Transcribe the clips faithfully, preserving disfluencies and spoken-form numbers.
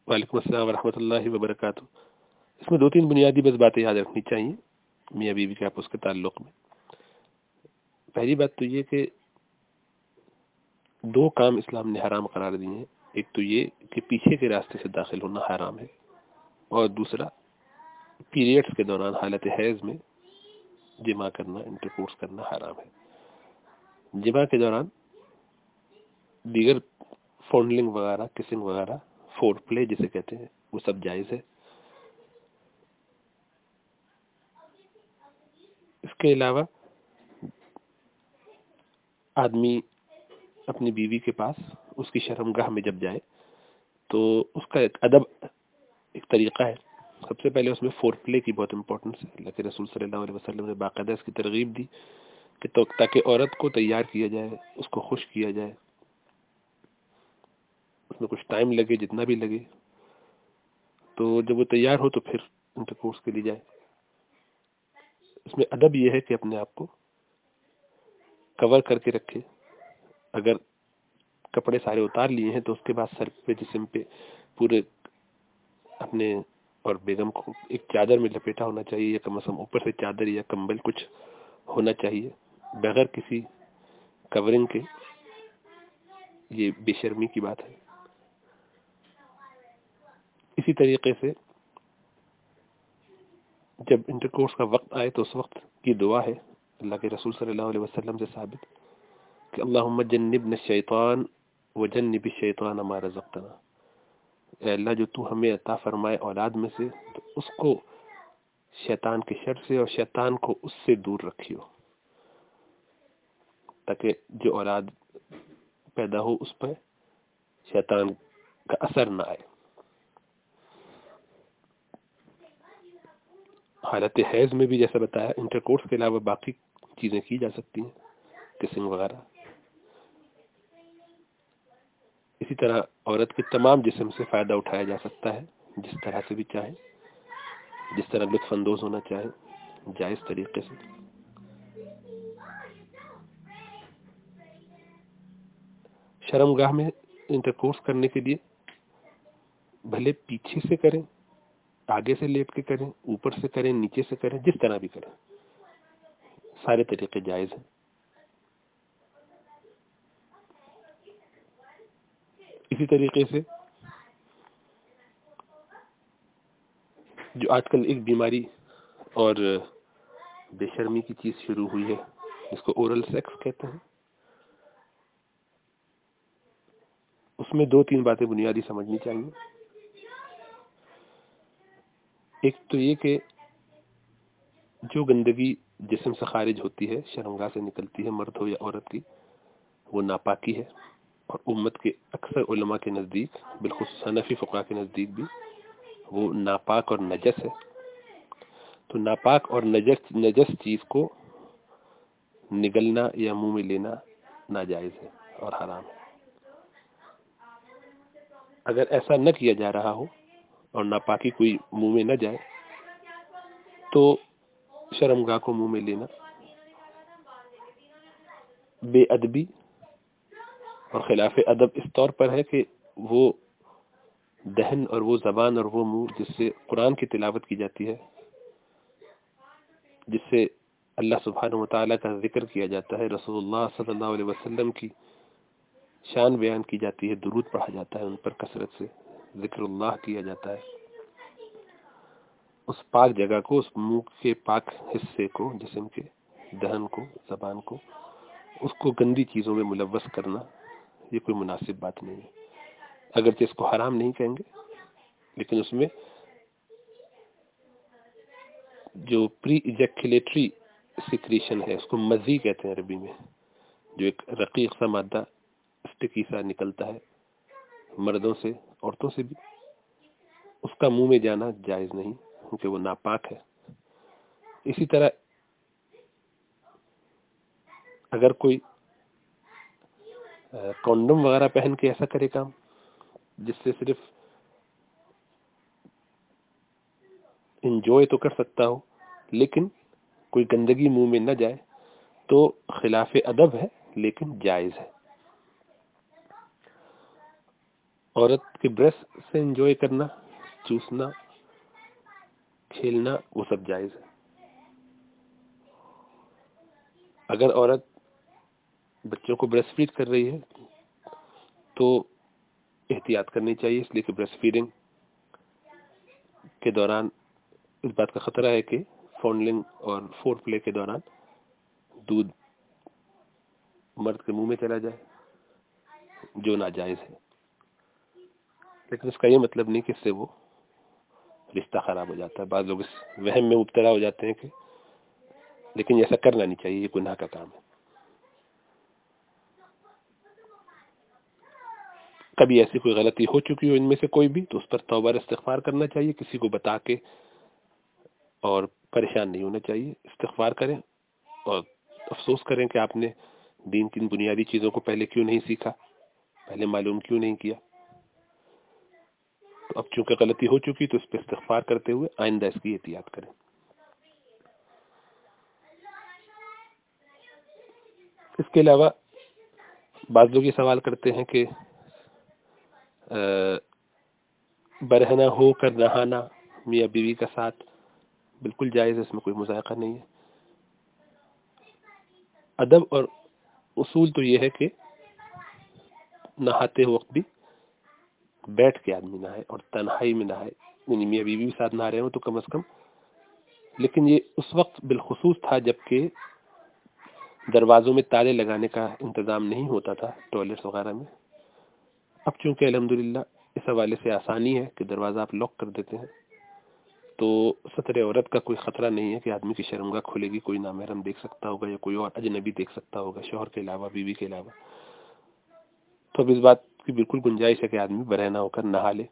وعلیکم السلام ورحمۃ اللہ وبرکاتہ۔ اس میں دو تین بنیادی بس باتیں یاد رکھنی چاہیے میاں بیوی کے آپس کے تعلق میں۔ پہلی بات تو یہ کہ دو کام اسلام نے حرام قرار دیے ہیں، ایک تو یہ کہ پیچھے کے راستے سے داخل ہونا حرام ہے، اور دوسرا پیریڈز کے دوران حالت حیض میں جماع کرنا، انٹرکورس کرنا حرام ہے۔ جماع کے دوران دیگر فونڈلنگ وغیرہ، کسنگ وغیرہ، فور پلے جسے کہتے ہیں، وہ سب جائز ہے۔ اس کے علاوہ آدمی اپنی بیوی کے پاس اس کی شرم گاہ میں جب جائے تو اس کا ایک ادب، ایک طریقہ ہے۔ سب سے پہلے اس میں فور پلے کی بہت امپورٹنس ہے۔ اللہ کے رسول صلی اللہ علیہ وسلم نے باقاعدہ اس کی ترغیب دی کہ تو تاکہ عورت کو تیار کیا جائے، اس کو خوش کیا جائے، اس میں کچھ ٹائم لگے، جتنا بھی لگے، تو جب وہ تیار ہو تو پھر انٹرکورس کے لیے جائے۔ اس میں ادب یہ ہے کہ اپنے آپ کو کور کر کے رکھے۔ اگر کپڑے سارے اتار لیے ہیں تو اس کے بعد سر پہ، جسم پہ پورے اپنے اور بیگم کو ایک چادر میں لپیٹا ہونا چاہیے، یا کم از کم اوپر سے چادر یا کمبل کچھ ہونا چاہیے، بغیر کسی کورنگ کے۔ یہ بے شرمی کی بات ہے۔ اسی طریقے سے جب انٹرکورس کا وقت آئے تو اس وقت کی دعا ہے اللہ کے رسول صلی اللہ علیہ وسلم سے ثابت کہ اللہم جنبنا الشیطان وجنب الشیطان ما رزقتنا، اے اللہ جو تو ہمیں عطا فرمائے اولاد میں سے تو اس کو شیطان کے شر سے اور شیطان کو اس سے دور رکھیو، تاکہ جو اولاد پیدا ہو اس پر شیطان کا اثر نہ آئے۔ حالت حیض میں بھی جیسا بتایا انٹرکورس کے علاوہ باقی چیزیں کی جا سکتی ہیں، کسنگ وغیرہ۔ اسی طرح عورت کے تمام جسم سے فائدہ اٹھایا جا سکتا ہے، جس طرح سے بھی چاہے، جس طرح لطف اندوز ہونا چاہے، جائز طریقے سے۔ شرم گاہ میں انٹرکورس کرنے کے لیے بھلے پیچھے سے کریں، آگے سے لیٹ کے کریں، اوپر سے کریں، نیچے سے کریں، جس طرح بھی کریں، سارے طریقے جائز ہیں۔ اسی طریقے سے جو آج کل ایک بیماری اور بے شرمی کی چیز شروع ہوئی ہے، جس کو اورل سیکس کہتے ہیں، اس میں دو تین باتیں بنیادی سمجھنی چاہیے۔ ایک تو یہ کہ جو گندگی جسم سے خارج ہوتی ہے، شرمگاہ سے نکلتی ہے، مرد ہو یا عورت کی، وہ ناپاکی ہے، اور امت کے اکثر علماء کے نزدیک، بالخصوص حنفی فقہاء کے نزدیک بھی، وہ ناپاک اور نجس ہے۔ تو ناپاک اور نجس نجس چیز کو نگلنا یا منہ میں لینا ناجائز ہے اور حرام ہے۔ اگر ایسا نہ کیا جا رہا ہو اور ناپاکی کوئی منہ میں نہ جائے تو شرمگاہ کو منہ میں لینا بے ادبی اور خلاف ادب اس طور پر ہے کہ وہ دہن اور وہ زبان اور وہ منہ جس سے قرآن کی تلاوت کی جاتی ہے، جس سے اللہ سبحانہ وتعالیٰ کا ذکر کیا جاتا ہے، رسول اللہ صلی اللہ علیہ وسلم کی شان بیان کی جاتی ہے، درود پڑھا جاتا ہے ان پر کثرت سے، ذکر اللہ کیا جاتا ہے، اس پاک جگہ کو، اس منہ کے پاک حصے کو، جسم کے دہن کو، زبان کو، اس کو گندی چیزوں میں ملوث کرنا یہ کوئی مناسب بات نہیں ہے۔ اگرچہ اس کو حرام نہیں کہیں گے، لیکن اس میں جو پری ایجیکولیٹری سیکریشن ہے، اس کو مزی کہتے ہیں عربی میں، جو ایک رقیق سا مادہ اسٹکی سا نکلتا ہے مردوں سے، عورتوں سے بھی، اس کا منہ میں جانا جائز نہیں کیونکہ وہ ناپاک ہے۔ اسی طرح اگر کوئی کونڈم وغیرہ پہن کے ایسا کرے کام جس سے صرف انجوائے تو کر سکتا ہو لیکن کوئی گندگی منہ میں نہ جائے تو خلاف ادب ہے لیکن جائز ہے۔ عورت کے بریسٹ سے انجوائے کرنا، چوسنا، کھیلنا، وہ سب جائز ہے۔ اگر عورت بچوں کو بریسٹ فیڈ کر رہی ہے تو احتیاط کرنی چاہیے، اس لیے کہ بریسٹ فیڈنگ کے دوران اس بات کا خطرہ ہے کہ فونڈلنگ اور فور پلے کے دوران دودھ مرد کے منہ میں چلا جائے، جو ناجائز ہے۔ لیکن اس کا یہ مطلب نہیں کہ اس سے وہ رشتہ خراب ہو جاتا ہے۔ بعض لوگ اس وہم میں مبتلا ہو جاتے ہیں کہ، لیکن ایسا کرنا نہیں چاہیے، یہ گناہ کا کام ہے۔ کبھی ایسی کوئی غلطی ہو چکی ہو ان میں سے کوئی بھی، تو اس پر توبہ اور استغفار کرنا چاہیے، کسی کو بتا کے، اور پریشان نہیں ہونا چاہیے۔ استغفار کریں اور افسوس کریں کہ آپ نے دین کی بنیادی چیزوں کو پہلے کیوں نہیں سیکھا، پہلے معلوم کیوں نہیں کیا۔ تو اب چونکہ غلطی ہو چکی تو اس پہ استغفار کرتے ہوئے آئندہ اس کی احتیاط کریں۔ اس کے علاوہ بعض لوگ یہ سوال کرتے ہیں کہ برہنہ ہو کر نہانا میاں بیوی کا ساتھ بالکل جائز ہے، اس میں کوئی مذائقہ نہیں ہے۔ ادب اور اصول تو یہ ہے کہ نہاتے وقت بھی بیٹھ کے آدمی نہائے اور تنہائی میں نہائے، یعنی میاں بیوی بھی ساتھ نہا رہے ہوں تو کم از کم۔ لیکن یہ اس وقت بالخصوص تھا جب کہ دروازوں میں تالے لگانے کا انتظام نہیں ہوتا تھا ٹوائلٹس وغیرہ میں۔ اب چونکہ الحمدللہ اس حوالے سے آسانی ہے کہ دروازہ آپ لاک کر دیتے ہیں، تو ستر عورت کا کوئی خطرہ نہیں ہے کہ آدمی کی شرمگاہ کھلے گی، کوئی نامحرم دیکھ سکتا ہوگا یا کوئی اور اجنبی دیکھ سکتا ہوگا، شوہر کے علاوہ، بیوی کے علاوہ۔ تو اب اس بات کی بالکل گنجائش ہے کہ آدمی برہنہ ہو کر نہا لے،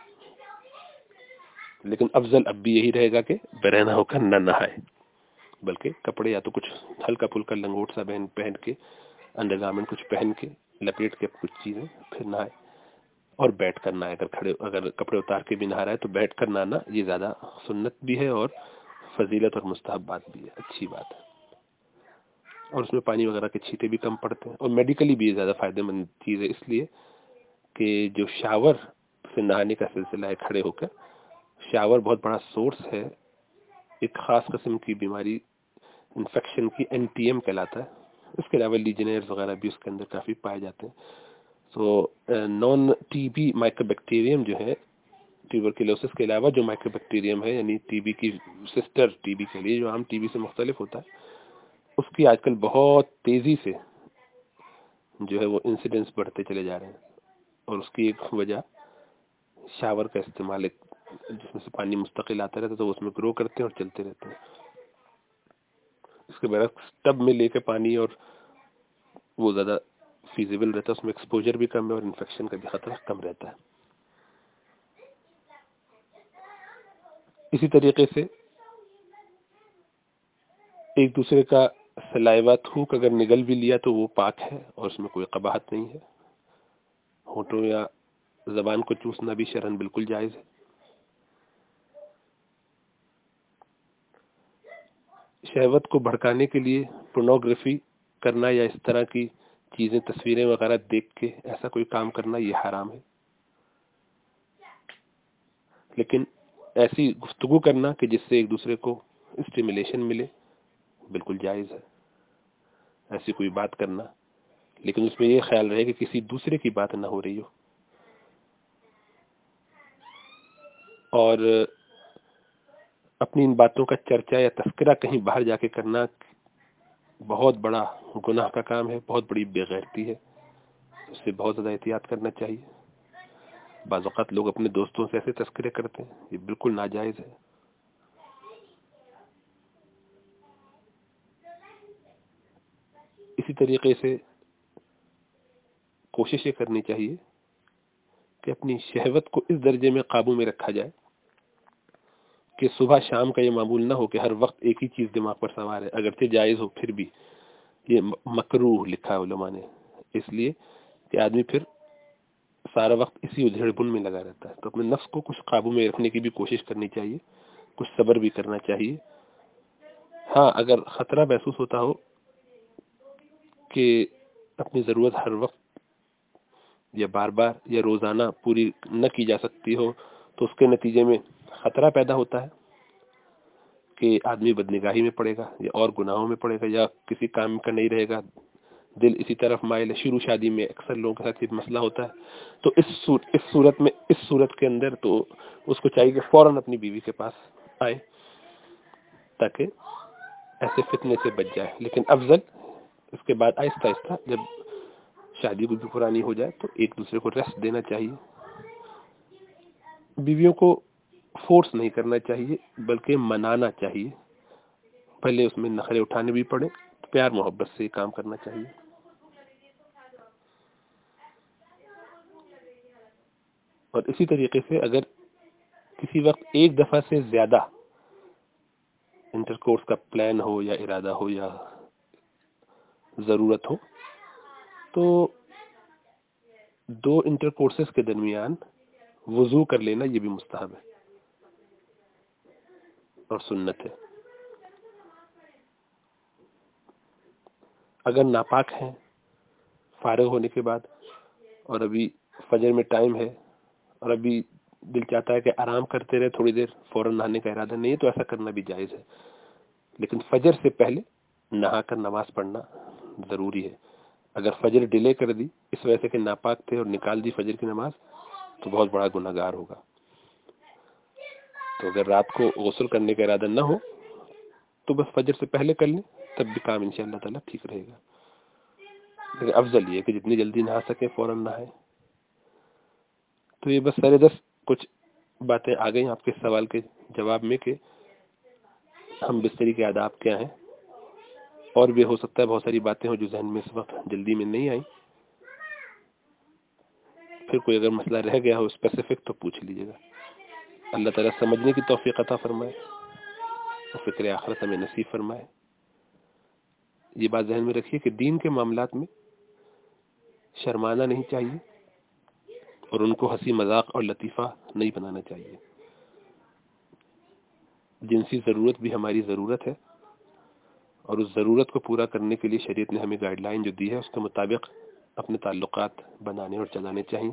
لیکن افضل اب بھی یہی رہے گا کہ برہنہ ہو کر نہ نہائے، بلکہ کپڑے یا تو کچھ ہلکا پھلکا لنگوٹ سا پہن پہن کے، انڈر گارمنٹ کچھ پہن کے، لپیٹ کے کچھ چیزیں، پھر نہائے، اور بیٹھ کر نہائے۔ اگر کھڑے اگر کپڑے اتار کے بھی نہا رہا ہے تو بیٹھ کر نہانا یہ زیادہ سنت بھی ہے اور فضیلت اور مستحبات بھی ہے، اچھی بات ہے۔ اور اس میں پانی وغیرہ کے چھینٹے بھی کم پڑتے ہیں، اور میڈیکلی بھی یہ زیادہ فائدہ مند چیز ہے، اس لیے کہ جو شاور سے نہانے کا سلسلہ ہے کھڑے ہو کر، شاور بہت بڑا سورس ہے ایک خاص قسم کی بیماری انفیکشن کی، این ٹی ایم کہلاتا ہے۔ اس کے علاوہ لیجنیئرز وغیرہ بھی اس کے اندر کافی پائے جاتے ہیں۔ So non T B mycobacterium جو ہے، ٹیوبرکلوسس کے علاوہ جو مائکرو بیکٹیریم ہے، یعنی ٹی بی کی سسٹر ٹی بی کے لیے، جو عام ٹی بی سے مختلف ہوتا ہے، اس کی آج کل بہت تیزی سے جو ہے وہ انسیڈنس بڑھتے چلے جا رہے ہیں، اور اس کی ایک وجہ شاور کا استعمال، ایک جس میں سے پانی مستقل آتا رہتا ہے تو اس میں گرو کرتے ہیں اور چلتے رہتے ہیں۔ اس کے برعکس ٹب میں لے کے پانی، اور وہ زیادہ فیزیبل رہتا ہے، اس میں ایکسپوجر بھی کم ہے اور انفیکشن کا بھی خطرہ کم رہتا ہے۔ اسی طریقے سے ایک دوسرے کا سلائیوا تھوک اگر نگل بھی لیا تو وہ پاک ہے اور اس میں کوئی قباحت نہیں ہے۔ ہونٹوں یا زبان کو چوسنا بھی شرعاً بالکل جائز ہے۔ شہوت کو بھڑکانے کے لیے پورنوگرافی کرنا یا اس طرح کی چیزیں، تصویریں وغیرہ دیکھ کے ایسا کوئی کام کرنا، یہ حرام ہے۔ لیکن ایسی گفتگو کرنا کہ جس سے ایک دوسرے کو اسٹیمولیشن ملے، بالکل جائز ہے۔ ایسی کوئی بات کرنا، لیکن اس میں یہ خیال رہے کہ کسی دوسرے کی بات نہ ہو رہی ہو، اور اپنی ان باتوں کا چرچا یا تذکرہ کہیں باہر جا کے کرنا بہت بڑا گناہ کا کام ہے، بہت بڑی بے غیرتی ہے، اس سے بہت زیادہ احتیاط کرنا چاہیے۔ بعض اوقات لوگ اپنے دوستوں سے ایسے تذکرے کرتے ہیں، یہ بالکل ناجائز ہے۔ اسی طریقے سے کوشش یہ کرنی چاہیے کہ اپنی شہوت کو اس درجے میں قابو میں رکھا جائے کہ صبح شام کا یہ معمول نہ ہو کہ ہر وقت ایک ہی چیز دماغ پر سوار ہے، اگرچہ جائز ہو پھر بھی یہ مکروہ لکھا ہے علماء نے، اس لیے کہ آدمی پھر سارا وقت اسی ادھیڑ بن میں لگا رہتا ہے۔ تو اپنے نفس کو کچھ قابو میں رکھنے کی بھی کوشش کرنی چاہیے، کچھ صبر بھی کرنا چاہیے۔ ہاں، اگر خطرہ محسوس ہوتا ہو کہ اپنی ضرورت ہر وقت یا بار بار یا روزانہ پوری نہ کی جا سکتی ہو تو اس کے نتیجے میں خطرہ پیدا ہوتا ہے کہ آدمی بدنگاہی میں پڑے گا یا اور گناہوں میں پڑے گا یا کسی کام کا نہیں رہے گا، دل اسی طرف مائل ہے. شروع شادی میں اکثر لوگوں کے ساتھ یہ مسئلہ ہوتا ہے. تو اس صورت اس صورت میں اس صورت کے اندر تو اس کو چاہیے کہ فوراً اپنی بیوی کے پاس آئے تاکہ ایسے فتنے سے بچ جائے. لیکن افضل اس کے بعد آہستہ آہستہ جب شادی کو بھی پرانی ہو جائے تو ایک دوسرے کو ریسٹ دینا چاہیے. بیویوں کو فورس نہیں کرنا چاہیے بلکہ منانا چاہیے. پہلے اس میں نخرے اٹھانے بھی پڑے، پیار محبت سے کام کرنا چاہیے. اور اسی طریقے سے اگر کسی وقت ایک دفعہ سے زیادہ انٹرکورس کا پلان ہو یا ارادہ ہو یا ضرورت ہو تو دو انٹرکورسز کے درمیان وضو کر لینا یہ بھی مستحب ہے اور سنت ہے. اگر ناپاک ہیں فارغ ہونے کے بعد اور ابھی فجر میں ٹائم ہے اور ابھی دل چاہتا ہے کہ آرام کرتے رہے تھوڑی دیر، فوراً نہانے کا ارادہ نہیں ہے تو ایسا کرنا بھی جائز ہے. لیکن فجر سے پہلے نہا کر نماز پڑھنا ضروری ہے. اگر فجر ڈیلے کر دی اس وجہ سے کہ ناپاک تھے اور نکال دی فجر کی نماز تو بہت بڑا گناہ گار ہوگا. تو اگر رات کو غسل کرنے کا ارادہ نہ ہو تو بس فجر سے پہلے کر لیں، تب بھی کام انشاءاللہ تعالیٰ ٹھیک رہے گا. لیکن افضل یہ ہے کہ جتنی جلدی نہا سکے فوراً نہائے. تو یہ بس سر دست کچھ باتیں آ گئیں آپ کے سوال کے جواب میں کہ ہم بستری کے آداب کیا ہیں. اور بھی ہو سکتا ہے بہت ساری باتیں ہوں جو ذہن میں اس وقت جلدی میں نہیں آئیں. پھر کوئی اگر مسئلہ رہ گیا ہو اسپیسیفک تو پوچھ لیجیے گا. اللہ تعالیٰ سمجھنے کی توفیق عطا فرمائے اور فکر آخرت ہمیں نصیب فرمائے. یہ بات ذہن میں رکھیے کہ دین کے معاملات میں شرمانا نہیں چاہیے اور ان کو ہنسی مذاق اور لطیفہ نہیں بنانا چاہیے. جنسی ضرورت بھی ہماری ضرورت ہے اور اس ضرورت کو پورا کرنے کے لیے شریعت نے ہمیں گائیڈ لائن جو دی ہے اس کے مطابق اپنے تعلقات بنانے اور چلانے چاہیے.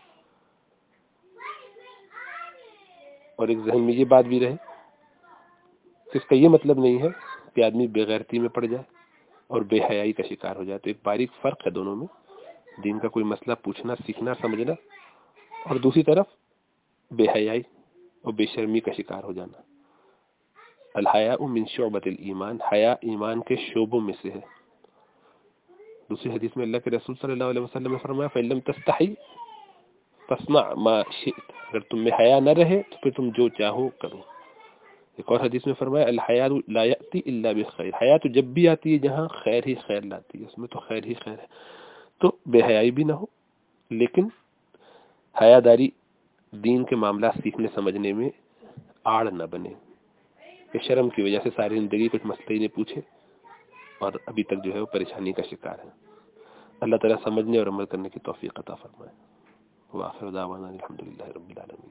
اور ایک ذہن میں یہ بات بھی رہے کہ اس کا یہ مطلب نہیں ہے کہ آدمی بے غیرتی میں پڑ جائے اور بے حیائی کا شکار ہو جائے. تو ایک باریک فرق ہے دونوں میں، دین کا کوئی مسئلہ پوچھنا سیکھنا سمجھنا اور دوسری طرف بے حیائی اور بے شرمی کا شکار ہو جانا. الحیاء من شعبۃ الایمان، حیا ایمان کے شعبوں میں سے ہے. دوسری حدیث میں اللہ کے رسول صلی اللہ علیہ وسلم نے فرمایا فَإِن لَمْ تَسْتَحِي فَاصْنَعْ مَا شِئْتَ، اگر تم میں حیا نہ رہے تو پھر تم جو چاہو کرو. ایک اور حدیث میں فرمایا الحیاء لا یأتی الا بخیر، حیا تو جب بھی آتی ہے جہاں خیر ہی خیر لاتی ہے، اس میں تو خیر ہی خیر ہے. تو بے حیائی بھی نہ ہو لیکن حیا داری دین کے معاملات سیکھنے سمجھنے میں آڑ نہ بنے کہ شرم کی وجہ سے ساری زندگی کچھ مسئلے ہی نہیں پوچھے اور ابھی تک جو ہے وہ پریشانی کا شکار ہے. اللہ تعالیٰ سمجھنے اور عمل کرنے کی توفیق عطا فرمائے. وآخر دعوانا الحمدللہ رب العالمین.